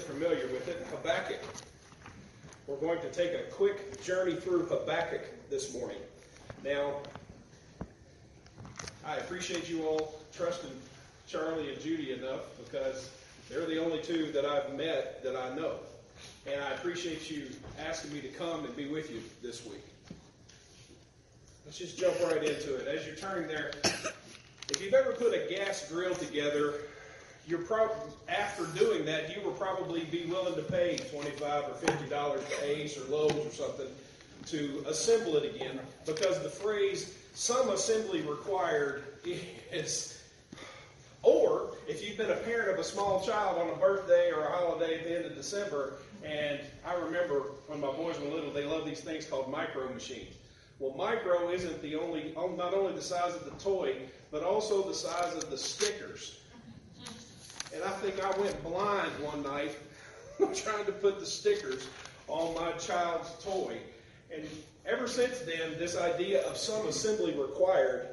familiar with it, Habakkuk. We're going to take a quick journey through Habakkuk this morning. Now, I appreciate you all trusting Charlie and Judy enough because they're the only two that I've met that I know. And I appreciate you asking me to come and be with you this week. Let's just jump right into it. As you're turning there, if you've ever put a gas grill together, after doing that, you will probably be willing to pay $25 or $50 to Ace or Lowe's or something to assemble it again, because the phrase "some assembly required" is, or if you've been a parent of a small child on a birthday or a holiday at the end of December, and I remember when my boys were little, they loved these things called micro machines. Well, micro isn't not only the size of the toy, but also the size of the stickers. And I think I went blind one night trying to put the stickers on my child's toy. And ever since then, this idea of some assembly required.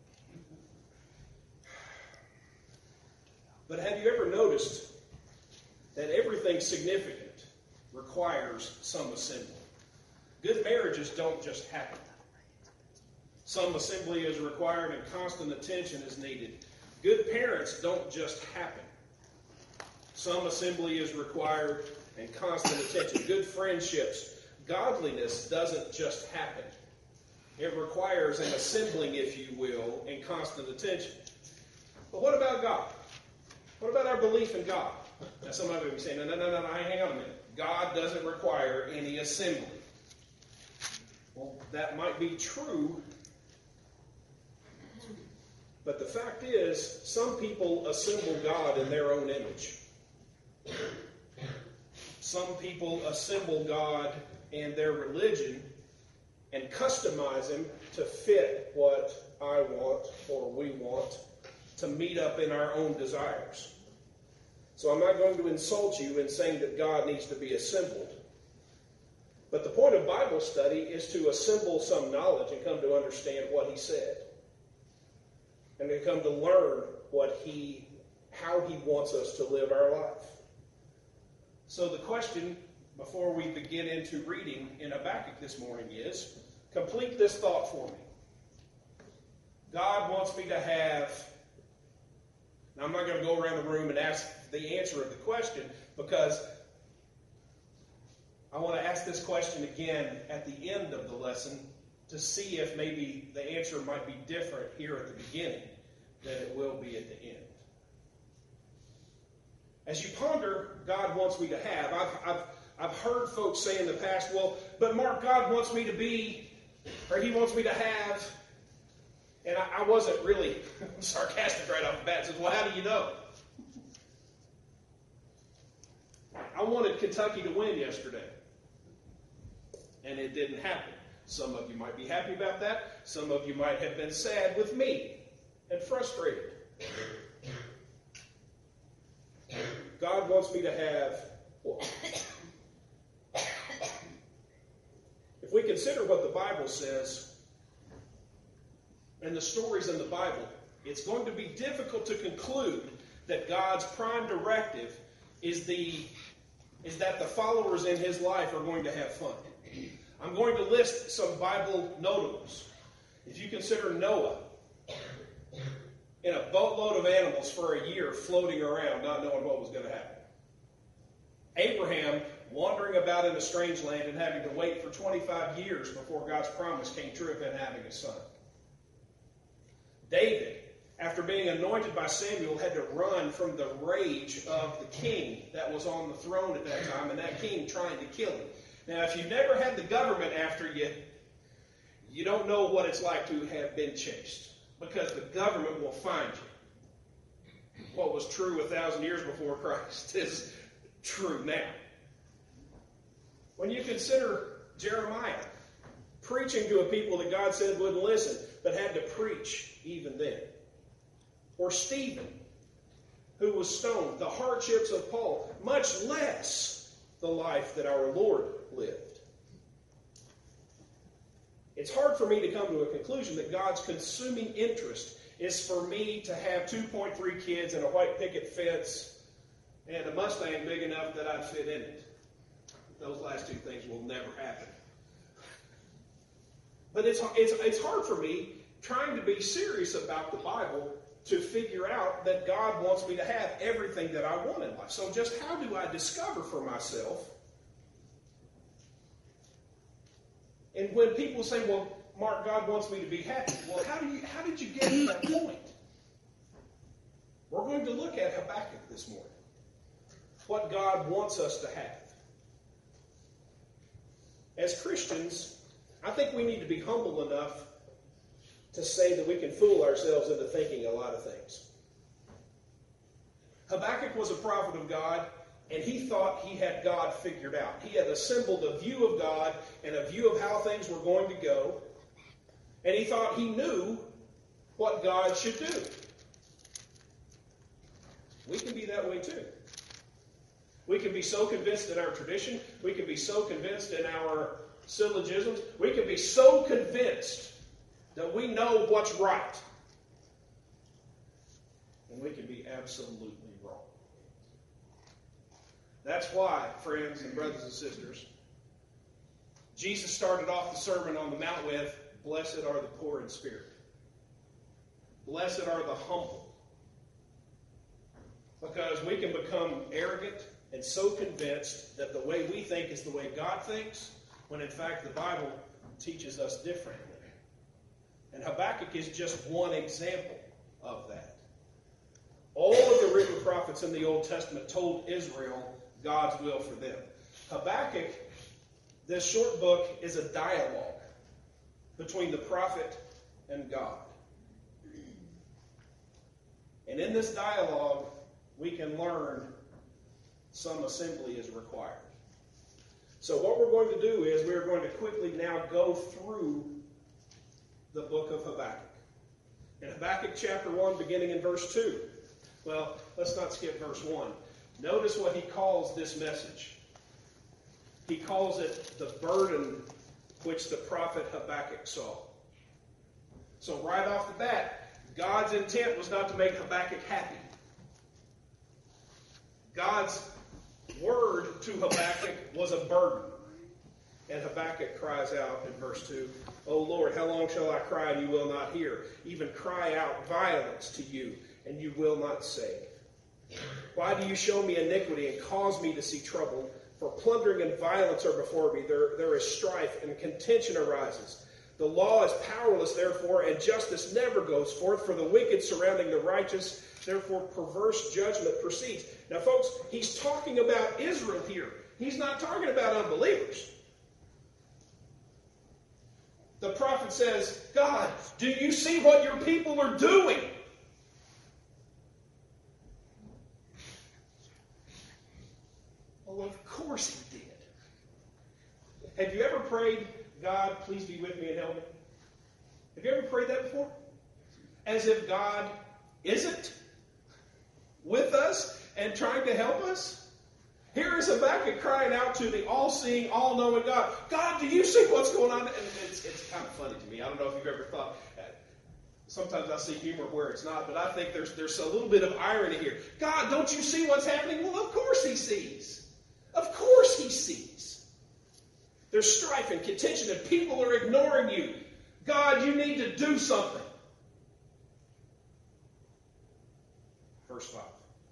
But have you ever noticed that everything significant requires some assembly? Good marriages don't just happen. Some assembly is required and constant attention is needed. Good parents don't just happen. Some assembly is required and constant attention. Good friendships, godliness doesn't just happen. It requires an assembling, if you will, and constant attention. But what about God? What about our belief in God? Now some of you will be saying, no, hang on a minute. God doesn't require any assembly. Well, that might be true. But the fact is, some people assemble God in their own image. Some people assemble God and their religion and customize him to fit what I want or we want to meet up in our own desires. So I'm not going to insult you in saying that God needs to be assembled. But the point of Bible study is to assemble some knowledge and come to understand what he said. And to come to learn how he wants us to live our life. So the question, before we begin into reading in Habakkuk this morning is, complete this thought for me. God wants me to have, now I'm not going to go around the room and ask the answer of the question, because I want to ask this question again at the end of the lesson to see if maybe the answer might be different here at the beginning than it will be at the end. As you ponder, God wants me to have. I've heard folks say in the past, well, but Mark, God wants me to be, or he wants me to have. And I wasn't really sarcastic right off the bat. I said, well, how do you know? I wanted Kentucky to win yesterday. And it didn't happen. Some of you might be happy about that. Some of you might have been sad with me and frustrated. God wants me to have what? If we consider what the Bible says and the stories in the Bible, it's going to be difficult to conclude that God's prime directive is that the followers in his life are going to have fun. I'm going to list some Bible notables. If you consider Noah in a boatload of animals for a year floating around not knowing what was going to happen. Abraham wandering about in a strange land and having to wait for 25 years before God's promise came true of him having a son. David, after being anointed by Samuel, had to run from the rage of the king that was on the throne at that time, and that king trying to kill him. Now, if you've never had the government after you, you don't know what it's like to have been chased, because the government will find you. What was true 1,000 years before Christ is true now. When you consider Jeremiah preaching to a people that God said wouldn't listen, but had to preach even then. Or Stephen, who was stoned, the hardships of Paul, much less the life that our Lord lived. It's hard for me to come to a conclusion that God's consuming interest is for me to have 2.3 kids and a white picket fence and a Mustang big enough that I'd fit in it. Those last two things will never happen. But it's hard for me, trying to be serious about the Bible, to figure out that God wants me to have everything that I want in life. So just how do I discover for myself? And when people say, well, Mark, God wants me to be happy. Well, how did you get to that point? We're going to look at Habakkuk this morning. What God wants us to have. As Christians, I think we need to be humble enough to say that we can fool ourselves into thinking a lot of things. Habakkuk was a prophet of God, and he thought he had God figured out. He had assembled a view of God and a view of how things were going to go, and he thought he knew what God should do. We can be that way too. We can be so convinced in our tradition. We can be so convinced in our syllogisms. We can be so convinced that we know what's right. And we can be absolutely wrong. That's why, friends and brothers and sisters, Jesus started off the Sermon on the Mount with, "Blessed are the poor in spirit. Blessed are the humble." Because we can become arrogant and so convinced that the way we think is the way God thinks, when in fact the Bible teaches us differently. And Habakkuk is just one example of that. All of the written prophets in the Old Testament told Israel God's will for them. Habakkuk, this short book, is a dialogue between the prophet and God. And in this dialogue, we can learn some assembly is required. So what we're going to do is we're going to quickly now go through the book of Habakkuk. In Habakkuk chapter 1, beginning in verse 2. Well, let's not skip verse 1. Notice what he calls this message. He calls it the burden which the prophet Habakkuk saw. So right off the bat, God's intent was not to make Habakkuk happy. God's word to Habakkuk was a burden. And Habakkuk cries out in verse 2, "O Lord, how long shall I cry and you will not hear? Even cry out violence to you and you will not save. Why do you show me iniquity and cause me to see trouble? For plundering and violence are before me. There is strife and contention arises. The law is powerless, therefore, and justice never goes forth. For the wicked surrounding the righteous, therefore perverse judgment proceeds." Now, folks, he's talking about Israel here. He's not talking about unbelievers. The prophet says, "God, do you see what your people are doing?" Well, of course he did. Have you ever prayed, "God, please be with me and help me"? Have you ever prayed that before? As if God isn't with us and trying to help us? Here is Habakkuk crying out to the all-seeing, all-knowing God. "God, do you see what's going on?" And it's kind of funny to me. I don't know if you've ever thought. Sometimes I see humor where it's not, but I think there's a little bit of irony here. "God, don't you see what's happening?" Well, of course he sees. Of course he sees. There's strife and contention, and people are ignoring you. "God, you need to do something." Verse 5.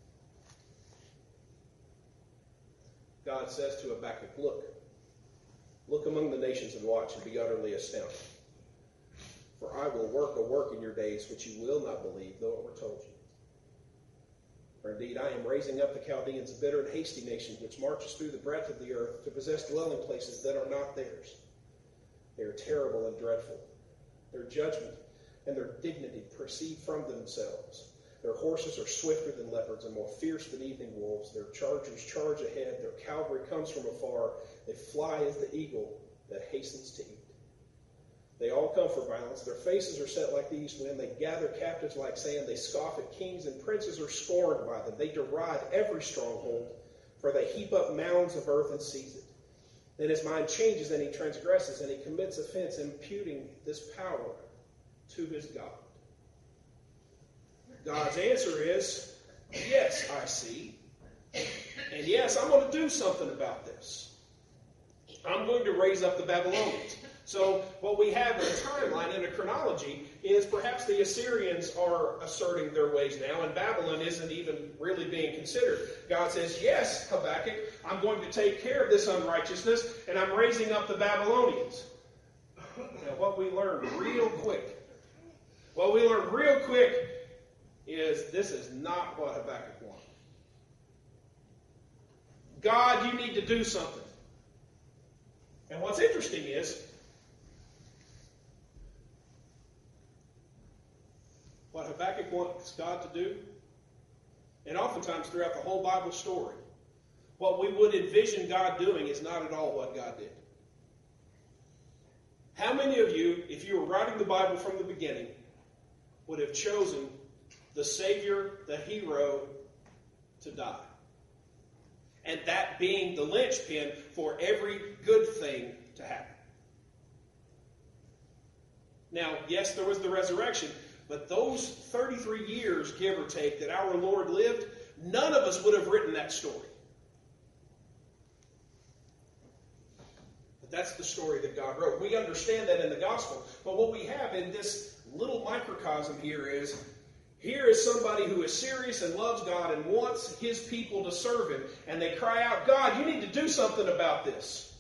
God says to Habakkuk, Look among the nations and watch and be utterly astounded. For I will work a work in your days which you will not believe, though it were told you. For indeed I am raising up the Chaldeans, a bitter and hasty nation, which marches through the breadth of the earth to possess dwelling places that are not theirs. They are terrible and dreadful. Their judgment and their dignity proceed from themselves. Their horses are swifter than leopards and more fierce than evening wolves. Their chargers charge ahead. Their cavalry comes from afar. They fly as the eagle that hastens to eat. They all come for violence. Their faces are set like the east wind. They gather captives like sand. They scoff at kings, and princes are scorned by them. They deride every stronghold, for they heap up mounds of earth and seize it. Then his mind changes, and he transgresses, and he commits offense, imputing this power to his God. God's answer is, "Yes, I see. And yes, I'm going to do something about this. I'm going to raise up the Babylonians. So what we have in a timeline, in a chronology, is perhaps the Assyrians are asserting their ways now, and Babylon isn't even really being considered. God says, yes, Habakkuk, I'm going to take care of this unrighteousness, and I'm raising up the Babylonians. Now, what we learned real quick is this is not what Habakkuk wanted. God, you need to do something. And what's interesting is, what Habakkuk wants God to do, and oftentimes throughout the whole Bible story, what we would envision God doing is not at all what God did. How many of you, if you were writing the Bible from the beginning, would have chosen the Savior, the hero, to die? And that being the linchpin for every good thing to happen. Now, yes, there was the resurrection, but those 33 years, give or take, that our Lord lived, none of us would have written that story. But that's the story that God wrote. We understand that in the gospel. But what we have in this little microcosm here is somebody who is serious and loves God and wants his people to serve him. And they cry out, God, you need to do something about this.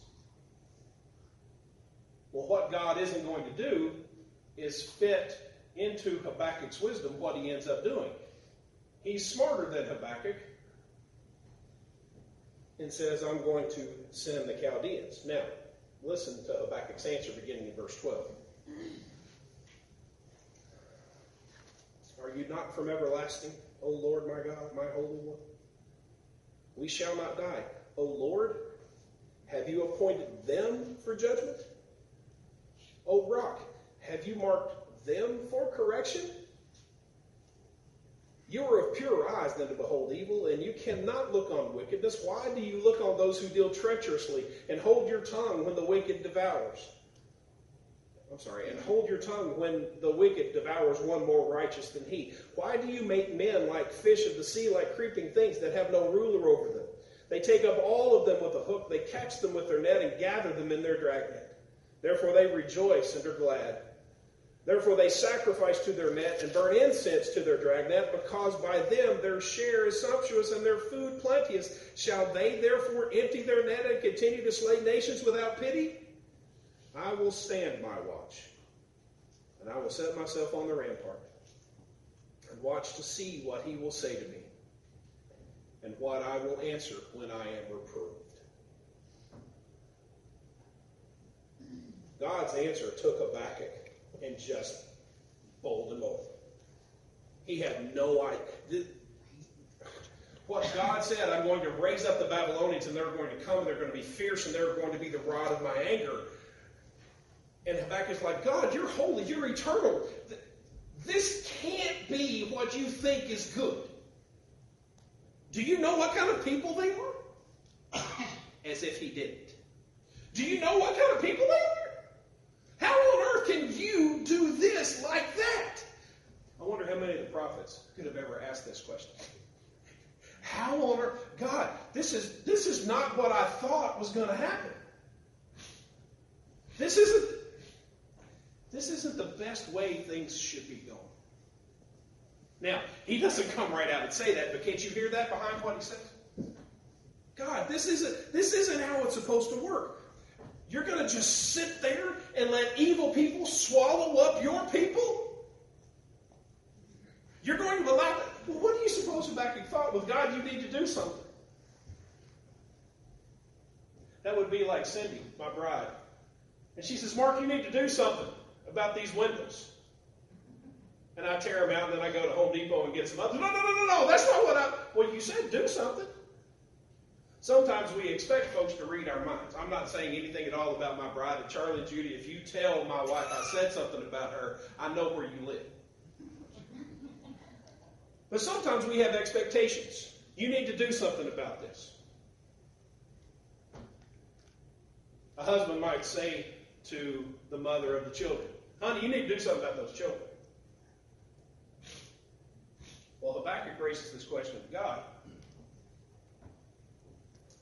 Well, what God isn't going to do is fit into Habakkuk's wisdom what he ends up doing. He's smarter than Habakkuk and says, I'm going to send the Chaldeans. Now, listen to Habakkuk's answer beginning in verse 12. Are you not from everlasting, O Lord my God, my Holy One? We shall not die. O Lord, have you appointed them for judgment? O Rock, have you marked them for correction? You are of purer eyes than to behold evil, and you cannot look on wickedness. Why do you look on those who deal treacherously, and hold your tongue when the wicked devours? And hold your tongue when the wicked devours one more righteous than he. Why do you make men like fish of the sea, like creeping things that have no ruler over them? They take up all of them with a hook, they catch them with their net, and gather them in their dragnet. Therefore they rejoice and are glad. Therefore they sacrifice to their net and burn incense to their dragnet, because by them their share is sumptuous and their food plenteous. Shall they therefore empty their net and continue to slay nations without pity? I will stand my watch, and I will set myself on the rampart, and watch to see what he will say to me, and what I will answer when I am reproved. God's answer took Habakkuk and just bowled him over. He had no idea. What God said, I'm going to raise up the Babylonians, and they're going to come, and they're going to be fierce, and they're going to be the rod of my anger. And Habakkuk's like, God, you're holy, you're eternal. This can't be what you think is good. Do you know what kind of people they were? As if he didn't. Do you know what kind of people they were? How on earth can you do this like that? I wonder how many of the prophets could have ever asked this question. How on earth? God, this is not what I thought was going to happen. This isn't the best way things should be going. Now, he doesn't come right out and say that, but can't you hear that behind what he says? God, this isn't how it's supposed to work. You're going to just sit there and let evil people swallow up your people? You're going to allow that? Well, what do you suppose Habakkuk thought? With God, you need to do something. That would be like Cindy, my bride. And she says, Mark, you need to do something about these windows. And I tear them out, and then I go to Home Depot and get some others. No, that's not what well, you said do something. Sometimes we expect folks to read our minds. I'm not saying anything at all about my bride. And Charlie and Judy, if you tell my wife I said something about her, I know where you live. But sometimes we have expectations. You need to do something about this. A husband might say to the mother of the children, honey, you need to do something about those children. Well, Habakkuk raises this question of God.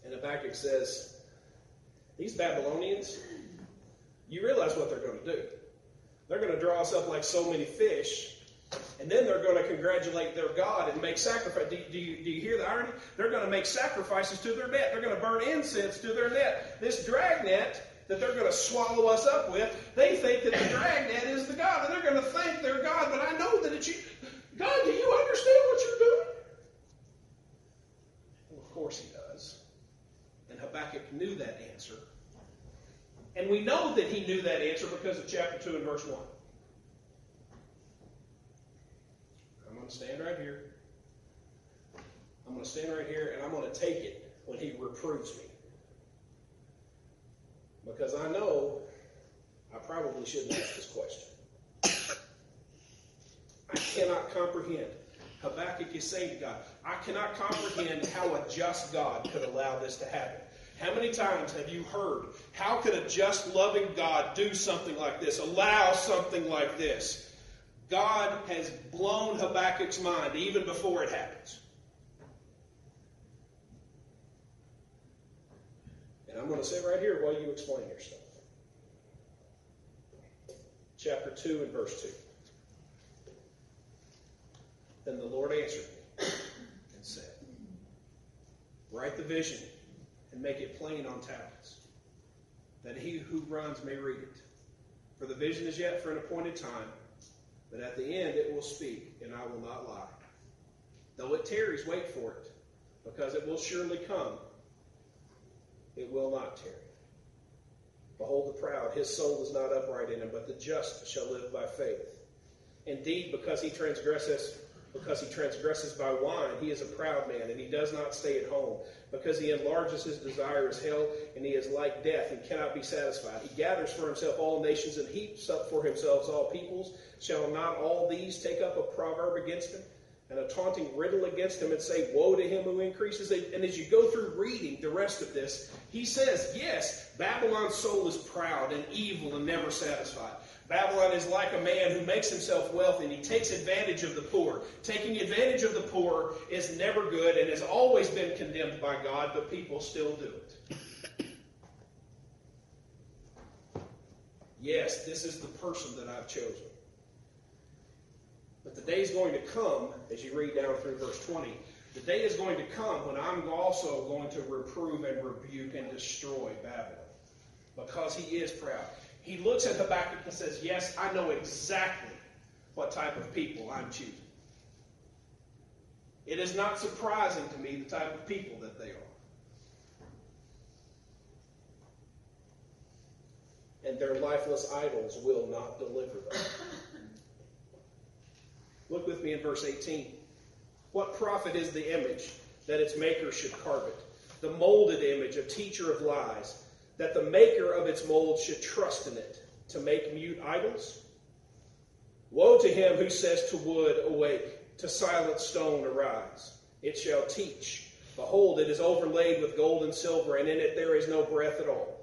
And Habakkuk says, these Babylonians, you realize what they're going to do. They're going to draw us up like so many fish, and then they're going to congratulate their God and make sacrifice. Do you hear the irony? They're going to make sacrifices to their net. They're going to burn incense to their net. This dragnet that they're going to swallow us up with, they think that the dragnet is the God, and they're going to thank their God, but I know that it's you. God, do you understand what you're doing? Well, of course he does. And Habakkuk knew that answer. And we know that he knew that answer because of chapter 2 and verse 1. I'm going to stand right here. I'm going to stand right here, and I'm going to take it when he reproves me. Because I know I probably shouldn't ask this question. I cannot comprehend. Habakkuk is saying to God, I cannot comprehend how a just God could allow this to happen. How many times have you heard, how could a just, loving God do something like this, allow something like this? God has blown Habakkuk's mind even before it happens. And I'm going to sit right here while you explain yourself. Chapter 2 and verse 2. Then the Lord answered me and said, write the vision and make it plain on tablets, that he who runs may read it. For the vision is yet for an appointed time, but at the end it will speak, and I will not lie. Though it tarries, wait for it, because it will surely come. It will not tarry. Behold the proud, his soul is not upright in him, but the just shall live by faith. Indeed, because he transgresses by wine, he is a proud man, and he does not stay at home. Because he enlarges his desire as hell, and he is like death, and cannot be satisfied. He gathers for himself all nations, and heaps up for himself all peoples. Shall not all these take up a proverb against him, and a taunting riddle against him, and say, woe to him who increases? And as you go through reading the rest of this, he says, yes, Babylon's soul is proud and evil and never satisfied. Babylon is like a man who makes himself wealthy and he takes advantage of the poor. Taking advantage of the poor is never good and has always been condemned by God, but people still do it. Yes, this is the person that I've chosen. But the day is going to come, as you read down through verse 20, the day is going to come when I'm also going to reprove and rebuke and destroy Babylon. Because he is proud. He looks at Habakkuk and says, yes, I know exactly what type of people I'm choosing. It is not surprising to me the type of people that they are. And their lifeless idols will not deliver them. Look with me in verse 18. What profit is the image that its maker should carve it? The molded image, a teacher of lies, that the maker of its mold should trust in it to make mute idols? Woe to him who says to wood, awake, to silent stone, arise. It shall teach. Behold, it is overlaid with gold and silver, and in it there is no breath at all.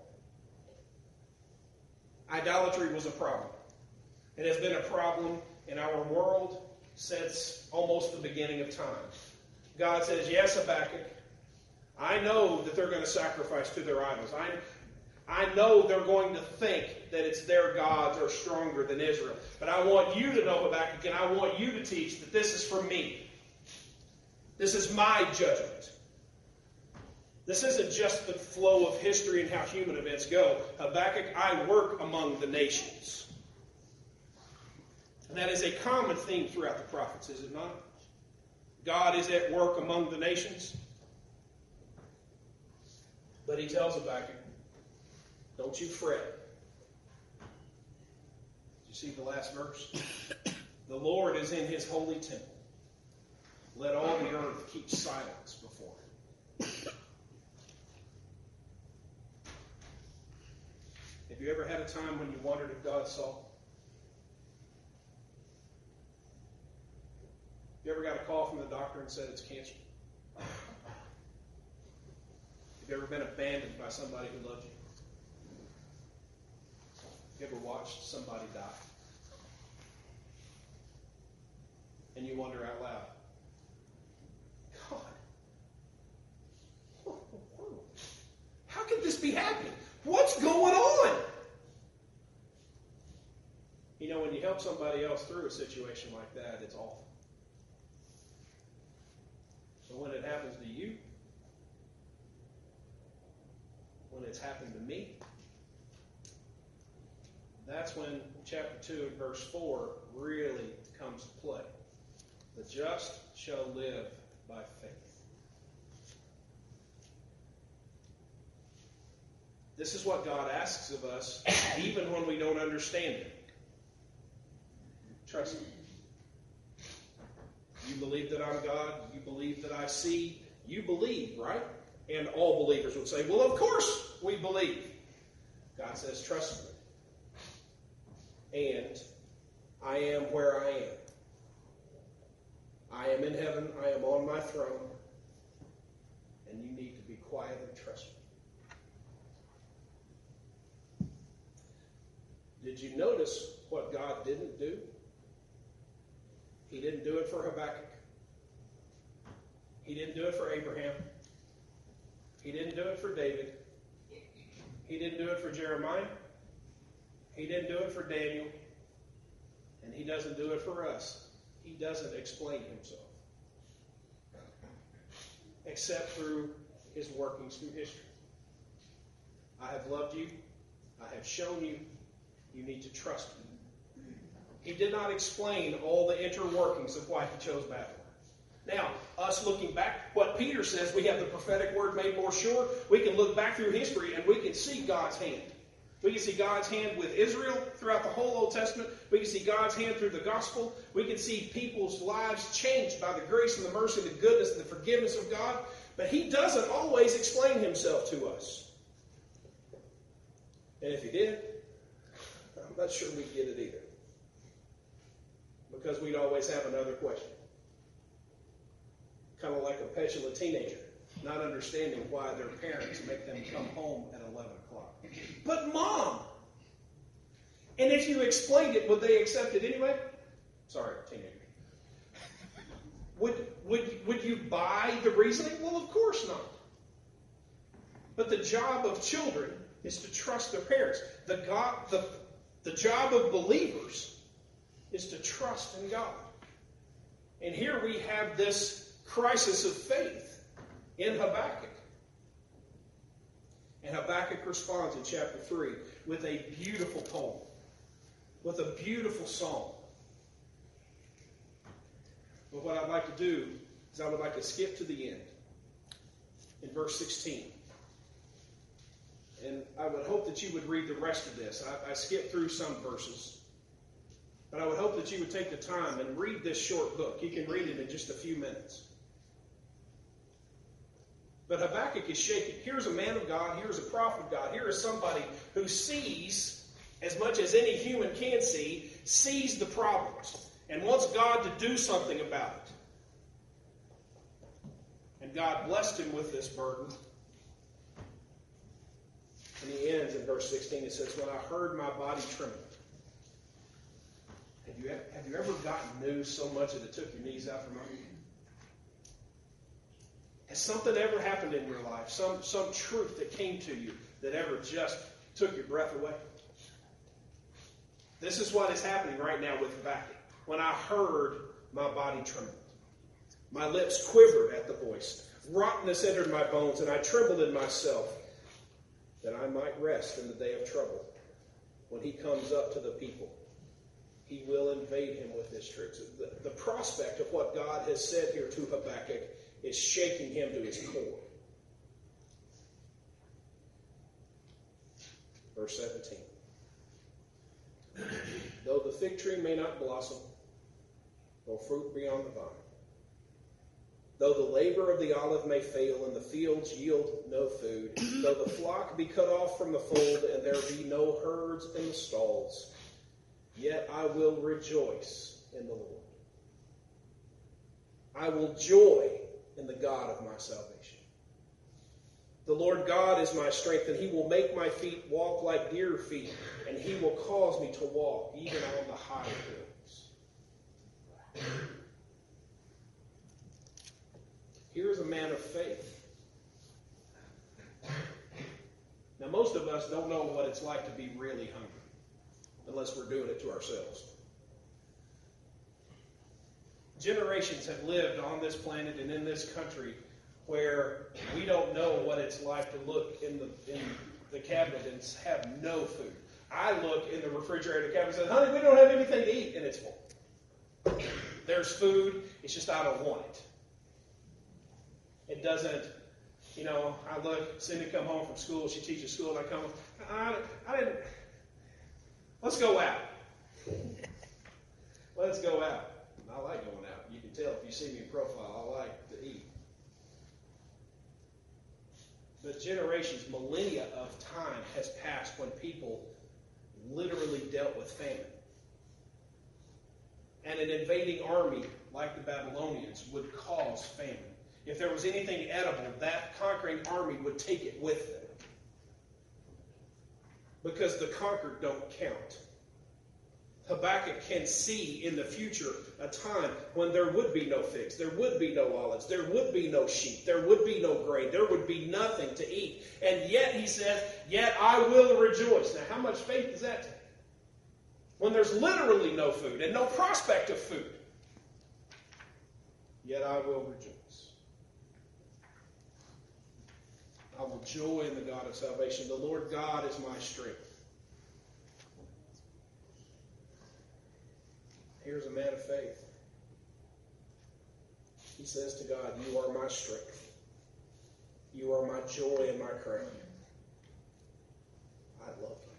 Idolatry was a problem. It has been a problem in our world since almost the beginning of time. God says, yes, Habakkuk, I know that they're going to sacrifice to their idols. I know they're going to think that it's their gods are stronger than Israel. But I want you to know, Habakkuk, and I want you to teach that this is for me. This is my judgment. This isn't just the flow of history and how human events go. Habakkuk, I work among the nations. And that is a common theme throughout the prophets, is it not? God is at work among the nations. But he tells Habakkuk, don't you fret. Did you see the last verse? The Lord is in his holy temple. Let all the earth keep silence before him. Have you ever had a time when you wondered if God saw? You ever got a call from the doctor and said it's cancer? Have you ever been abandoned by somebody who loved you? You ever watched somebody die? And you wonder out loud, God, what in the world? be happy. What's going on? You know, when you help somebody else through a situation like that, it's awful. So when it happens to you, when it's happened to me, that's when chapter 2 and verse 4 really comes to play. The just shall live by faith. This is what God asks of us, even when we don't understand it. Trust Him. You believe that I'm God. You believe that I see. You believe, right? And all believers would say, well, of course we believe. God says, trust me. And I am where I am. I am in heaven. I am on my throne. And you need to be quiet and trust me. Did you notice what God didn't do? He didn't do it for Habakkuk. He didn't do it for Abraham. He didn't do it for David. He didn't do it for Jeremiah. He didn't do it for Daniel. And He doesn't do it for us. He doesn't explain Himself. Except through His workings through history. I have loved you. I have shown you. You need to trust me. He did not explain all the interworkings of why He chose Babylon. Now, us looking back, what Peter says, we have the prophetic word made more sure. We can look back through history and we can see God's hand. We can see God's hand with Israel throughout the whole Old Testament. We can see God's hand through the gospel. We can see people's lives changed by the grace and the mercy and the goodness and the forgiveness of God. But He doesn't always explain Himself to us. And if He did, I'm not sure we'd get it either. Because we'd always have another question. Kind of like a petulant teenager, not understanding why their parents make them come home at 11 o'clock. But Mom! And if you explained it, would they accept it anyway? Sorry, teenager. Would you buy the reasoning? Well, of course not. But the job of children is to trust their parents. The job of believers is to trust in God. And here we have this crisis of faith in Habakkuk. And Habakkuk responds in chapter 3 with a beautiful poem, with a beautiful song. But what I'd like to do is I would like to skip to the end in verse 16. And I would hope that you would read the rest of this. I skipped through some verses. But I would hope that you would take the time and read this short book. You can read it in just a few minutes. But Habakkuk is shaken. Here's a man of God. Here's a prophet of God. Here is somebody who sees, as much as any human can see, sees the problems and wants God to do something about it. And God blessed him with this burden. And he ends in verse 16. It says, when I heard, my body trembled. Have you ever gotten news so much that it took your knees out from under you? Has something ever happened in your life? Some truth that came to you that ever just took your breath away? This is what is happening right now with Habakkuk. When I heard, my body trembled. My lips quivered at the voice. Rottenness entered my bones, and I trembled in myself, that I might rest in the day of trouble. When he comes up to the people, he will invade him with his troops. The prospect of what God has said here to Habakkuk is shaking him to his core. Verse 17. Though the fig tree may not blossom, nor fruit be on the vine, though the labor of the olive may fail and the fields yield no food, though the flock be cut off from the fold and there be no herds in the stalls, yet I will rejoice in the Lord. I will joy in the God of my salvation. The Lord God is my strength, and he will make my feet walk like deer feet, and he will cause me to walk even on the high hills. Here is a man of faith. most of us don't know what it's like to be really hungry unless we're doing it to ourselves. Generations have lived on this planet and in this country where we don't know what it's like to look in the cabinet and have no food. I look in the refrigerator cabinet and say, honey, we don't have anything to eat, and it's full. There's food, it's just I don't want it. It doesn't, I look, Cindy come home from school, she teaches school, and I come home, I didn't, let's go out. Let's go out. I like going out. You can tell if you see me in profile, I like to eat. But generations, millennia of time has passed when people literally dealt with famine. And an invading army, like the Babylonians, would cause famine. If there was anything edible, that conquering army would take it with them. Because the conquered don't count. Habakkuk can see in the future a time when there would be no figs, there would be no olives, there would be no sheep, there would be no grain, there would be nothing to eat. And yet, he says, yet I will rejoice. Now, how much faith does that take? When there's literally no food and no prospect of food. Yet I will rejoice. I will joy in the God of salvation. The Lord God is my strength. Here's a man of faith. He says to God, you are my strength. You are my joy and my crown. I love you.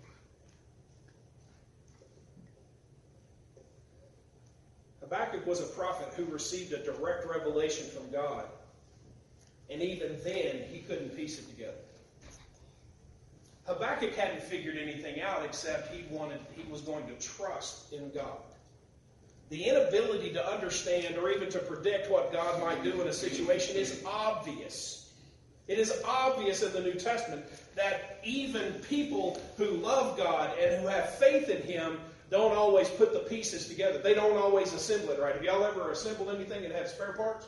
Habakkuk was a prophet who received a direct revelation from God. And even then, he couldn't piece it together. Habakkuk hadn't figured anything out except he was going to trust in God. The inability to understand or even to predict what God might do in a situation is obvious. It is obvious in the New Testament that even people who love God and who have faith in Him don't always put the pieces together. They don't always assemble it right. Have y'all ever assembled anything and had spare parts?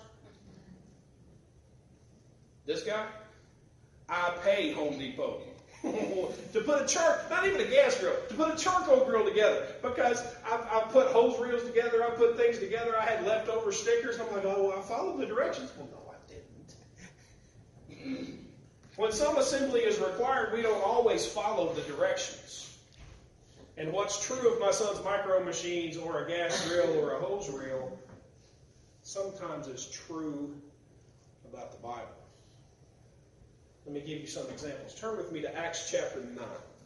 This guy? I pay Home Depot to put not even a gas grill, to put a charcoal grill together. Because I put hose reels together, I put things together, I had leftover stickers. I'm like, oh, I followed the directions. Well, no, I didn't. When some assembly is required, we don't always follow the directions. And what's true of my son's micro machines or a gas grill or a hose reel sometimes is true about the Bible. Let me give you some examples. Turn with me to Acts chapter 9.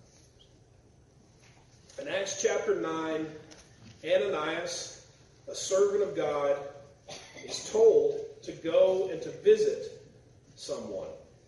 In Acts chapter 9, Ananias, a servant of God, is told to go and to visit someone.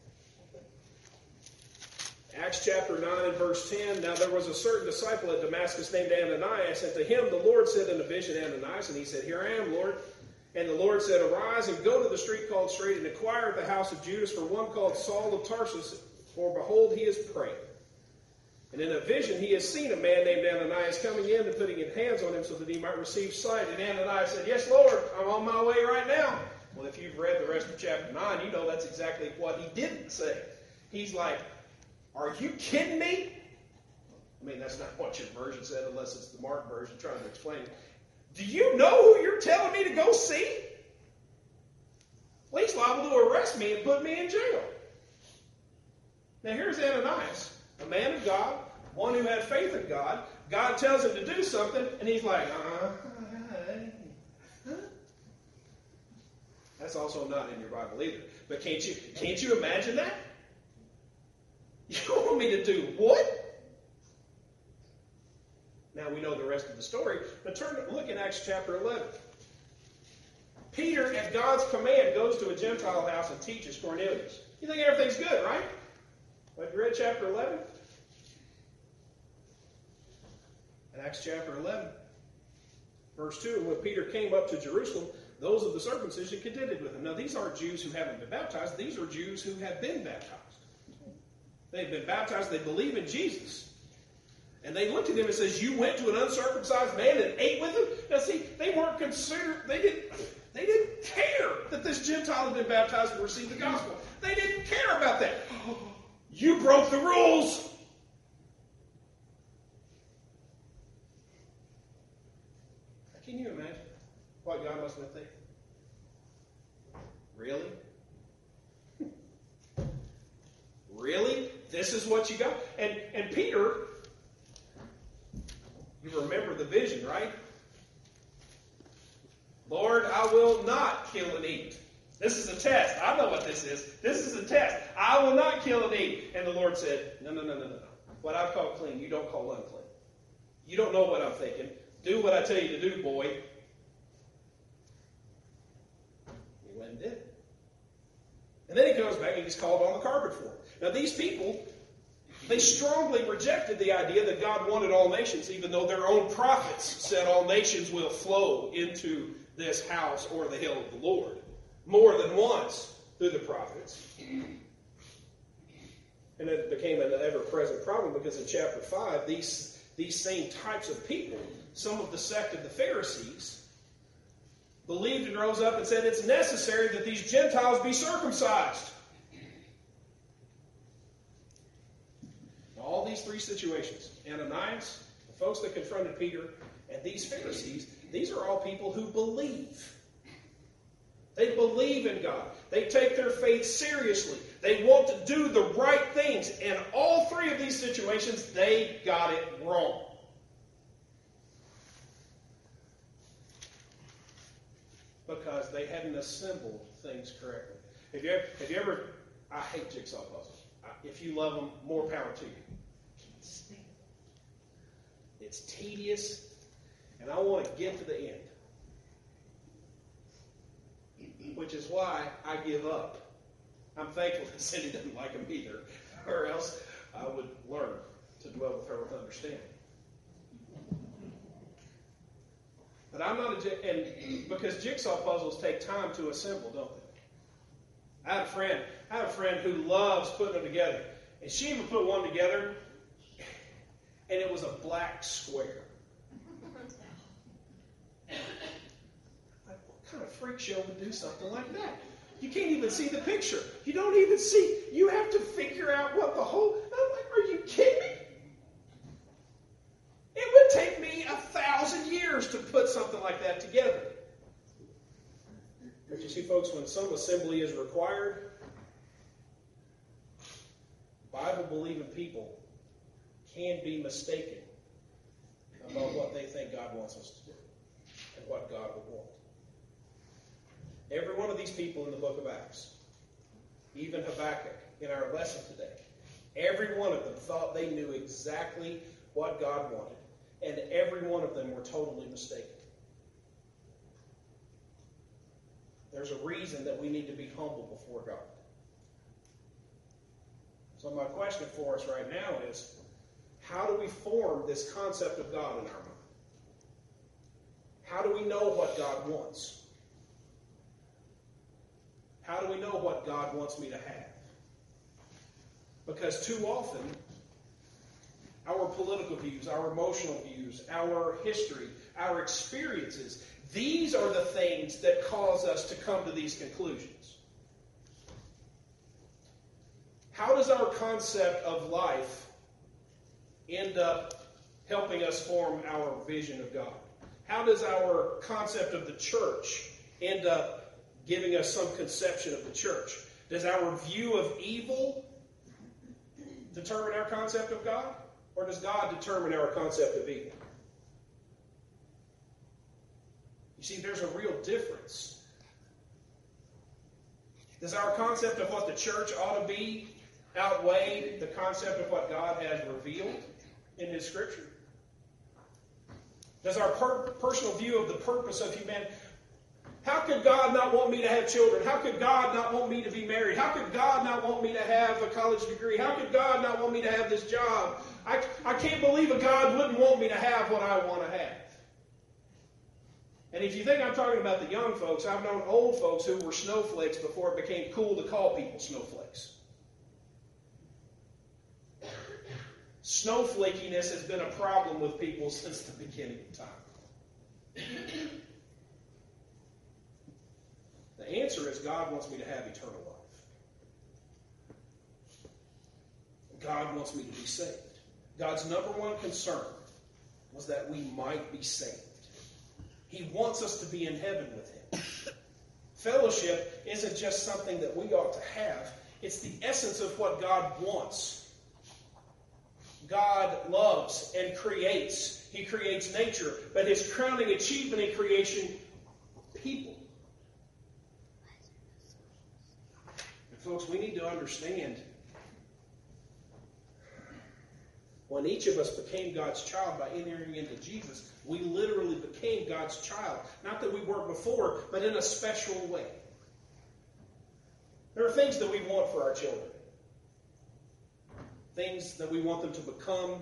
Acts chapter 9 and verse 10, now there was a certain disciple at Damascus named Ananias, and to him the Lord said in a vision, Ananias, and he said, here I am, Lord. And the Lord said, arise and go to the street called Straight and inquire at the house of Judas for one called Saul of Tarsus, for behold, he is praying. And in a vision he has seen a man named Ananias coming in and putting his hands on him so that he might receive sight. And Ananias said, yes, Lord, I'm on my way right now. Well, if you've read the rest of chapter 9, you know that's exactly what he didn't say. He's like, are you kidding me? I mean, that's not what your version said, unless it's the Mark version trying to explain it. Do you know who you're telling me to go see? Well, he's liable to arrest me and put me in jail. Now, here's Ananias, a man of God, one who had faith in God. God tells him to do something, and he's like, That's also not in your Bible either. But can't you imagine that? You want me to do what? Now we know the rest of the story, but look in Acts chapter 11. Peter, at God's command, goes to a Gentile house and teaches Cornelius. You think everything's good, right? Have you read chapter 11? In Acts chapter 11, verse 2, and when Peter came up to Jerusalem, those of the circumcision contended with him. Now these aren't Jews who haven't been baptized. These are Jews who have been baptized. They've been baptized. They believe in Jesus. And they looked at him and says, you went to an uncircumcised man and ate with him? Now see, they weren't considered, they didn't care that this Gentile had been baptized and received the gospel. They didn't care about that. Oh, You broke the rules. Can you imagine what God must have been thinking? Really? Really? This is what you got? And Peter, you remember the vision, right? Lord, I will not kill and eat. This is a test. I know what this is. This is a test. I will not kill and eat. And the Lord said, no. What I've called clean, you don't call unclean. You don't know what I'm thinking. Do what I tell you to do, boy. He went and did it. And then he comes back and he's called on the carpet for it. Now these people, they strongly rejected the idea that God wanted all nations, even though their own prophets said all nations will flow into this house or the hill of the Lord. More than once through the prophets. And it became an ever-present problem because in chapter 5, these same types of people, some of the sect of the Pharisees, believed and rose up and said it's necessary that these Gentiles be circumcised. Now, all these three situations, Ananias, the folks that confronted Peter, and these Pharisees, these are all people who believe. They believe in God. They take their faith seriously. They want to do the right things. In all three of these situations, they got it wrong. Because they hadn't assembled things correctly. Have you ever, I hate jigsaw puzzles. If you love them, more power to you. It's tedious, and I want to get to the end. Which is why I give up. I'm thankful that Cindy doesn't like them either, or else I would learn to dwell with her with understanding. But I'm not and because jigsaw puzzles take time to assemble, don't they? I have a friend who loves putting them together. And she even put one together, and it was a black square. What kind of freak show would do something like that? You can't even see the picture. You don't even see. You have to figure out what the whole... I'm like, are you kidding me? It would take me 1,000 years to put something like that together. But you see, folks, when some assembly is required, Bible-believing people can be mistaken about what they think God wants us to do and what God would want. Every one of these people in the book of Acts, even Habakkuk in our lesson today, every one of them thought they knew exactly what God wanted, and every one of them were totally mistaken. There's a reason that we need to be humble before God. So my question for us right now is, how do we form this concept of God in our mind? How do we know what God wants? How do we know what God wants me to have? Because too often, our political views, our emotional views, our history, our experiences, these are the things that cause us to come to these conclusions. How does our concept of life end up helping us form our vision of God? How does our concept of the church end up giving us some conception of the church? Does our view of evil determine our concept of God? Or does God determine our concept of evil? You see, there's a real difference. Does our concept of what the church ought to be outweigh the concept of what God has revealed in His Scripture? Does our personal view of the purpose of humanity... How could God not want me to have children? How could God not want me to be married? How could God not want me to have a college degree? How could God not want me to have this job? I can't believe a God wouldn't want me to have what I want to have. And if you think I'm talking about the young folks, I've known old folks who were snowflakes before it became cool to call people snowflakes. Snowflakiness has been a problem with people since the beginning of time. The answer is God wants me to have eternal life. God wants me to be saved. God's number one concern was that we might be saved. He wants us to be in heaven with Him. Fellowship isn't just something that we ought to have. It's the essence of what God wants. God loves and creates. He creates nature, but His crowning achievement in creation, people. And folks, we need to understand, when each of us became God's child by entering into Jesus, we literally became God's child. Not that we weren't before, but in a special way. There are things that we want for our children. Things that we want them to become.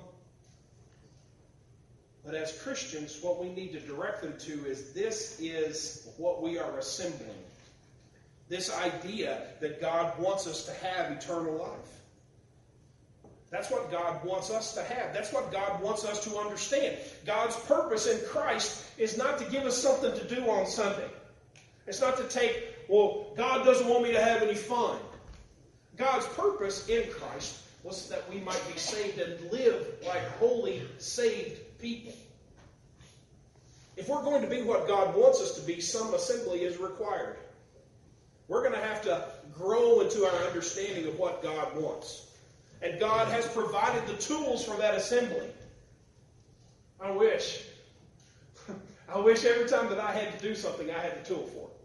But as Christians, what we need to direct them to is this is what we are assembling. This idea that God wants us to have eternal life. That's what God wants us to have. That's what God wants us to understand. God's purpose in Christ is not to give us something to do on Sunday. It's not to take, well, God doesn't want me to have any fun. God's purpose in Christ was that we might be saved and live like holy, saved people. If we're going to be what God wants us to be, some assembly is required. We're going to have to grow into our understanding of what God wants. And God has provided the tools for that assembly. I wish every time that I had to do something, I had the tool for it.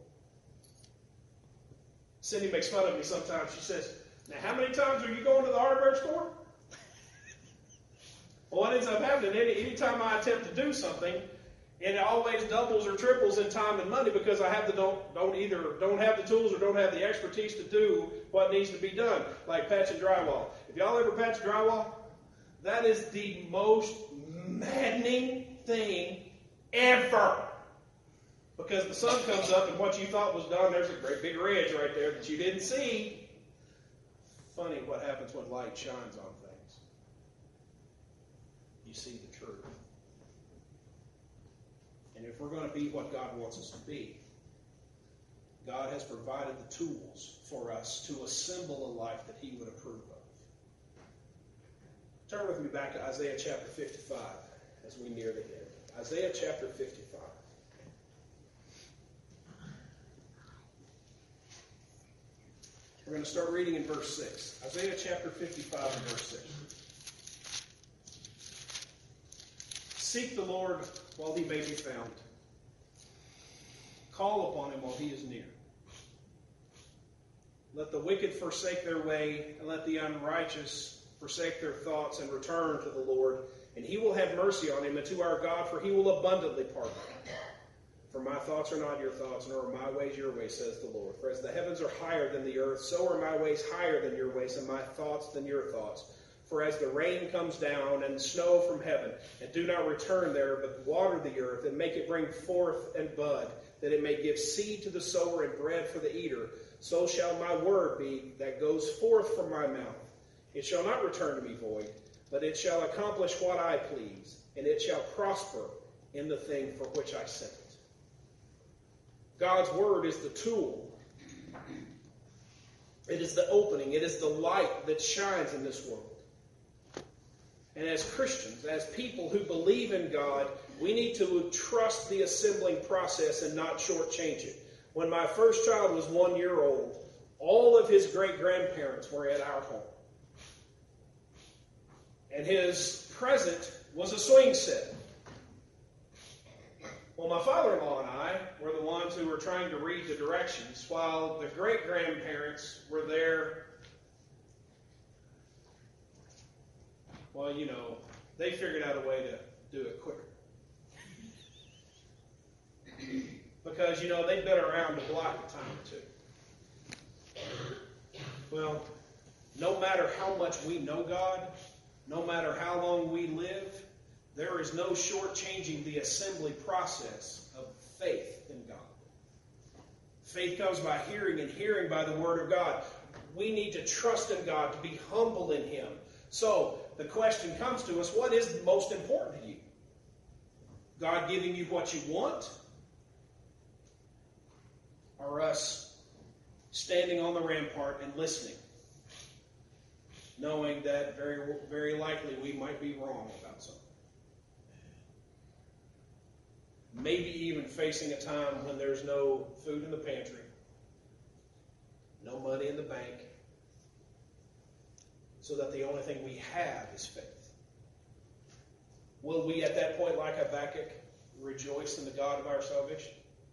Cindy makes fun of me sometimes. She says, now how many times are you going to the hardware store? Well, what ends up happening, any time I attempt to do something, it always doubles or triples in time and money because I have don't have the tools or don't have the expertise to do what needs to be done, like patching drywall. If y'all ever patch drywall, that is the most maddening thing ever. Because the sun comes up and what you thought was done, there's a great big ridge right there that you didn't see. Funny what happens when light shines on things. You see the truth. And if we're going to be what God wants us to be, God has provided the tools for us to assemble a life that He would approve of. Turn with me back to Isaiah chapter 55 as we near the end. Isaiah chapter 55. We're going to start reading in verse 6. Isaiah chapter 55 and verse 6. Seek the Lord while He may be found. Call upon Him while He is near. Let the wicked forsake their way, and let the unrighteous forsake their thoughts, and return to the Lord. And He will have mercy on him, and to our God, for He will abundantly pardon. For my thoughts are not your thoughts, nor are my ways your ways, says the Lord. For as the heavens are higher than the earth, so are my ways higher than your ways, and my thoughts than your thoughts. For as the rain comes down and snow from heaven, and do not return there, but water the earth, and make it bring forth and bud, that it may give seed to the sower and bread for the eater, so shall my word be that goes forth from my mouth. It shall not return to me void, but it shall accomplish what I please, and it shall prosper in the thing for which I sent it. God's word is the tool. It is the opening. It is the light that shines in this world. And as Christians, as people who believe in God, we need to trust the assembling process and not shortchange it. When my first child was 1 year old, all of his great-grandparents were at our home. And his present was a swing set. Well, my father-in-law and I were the ones who were trying to read the directions, while the great-grandparents were there. Well, you know, they figured out a way to do it quicker. Because, you know, they'd been around the block a time or two. Well, no matter how much we know God, no matter how long we live, there is no shortchanging the assembly process of faith in God. Faith comes by hearing, and hearing by the Word of God. We need to trust in God, to be humble in Him. So, the question comes to us, what is most important to you? God giving you what you want? Or us standing on the rampart and listening? knowing that very, very likely we might be wrong about something. Maybe even facing a time when there's no food in the pantry, no money in the bank, so that the only thing we have is faith. Will we at that point, like Habakkuk, rejoice in the God of our salvation?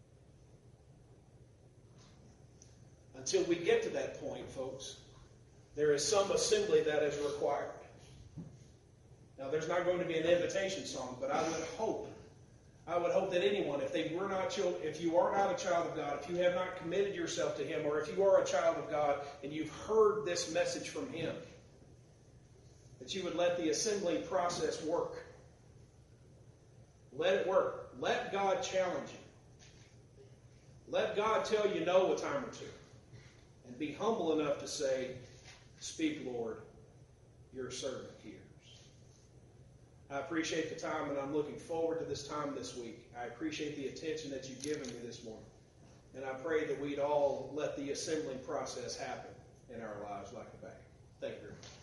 Until we get to that point, folks, there is some assembly that is required. Now, there's not going to be an invitation song, but I would hope that anyone, if you are not a child of God, if you have not committed yourself to Him, or if you are a child of God and you've heard this message from Him, that you would let the assembly process work. Let it work. Let God challenge you. Let God tell you no a time or two. And be humble enough to say, "Speak, Lord, your servant hears." I appreciate the time, and I'm looking forward to this time this week. I appreciate the attention that you've given me this morning. And I pray that we'd all let the assembling process happen in our lives like a bank. Thank you very much.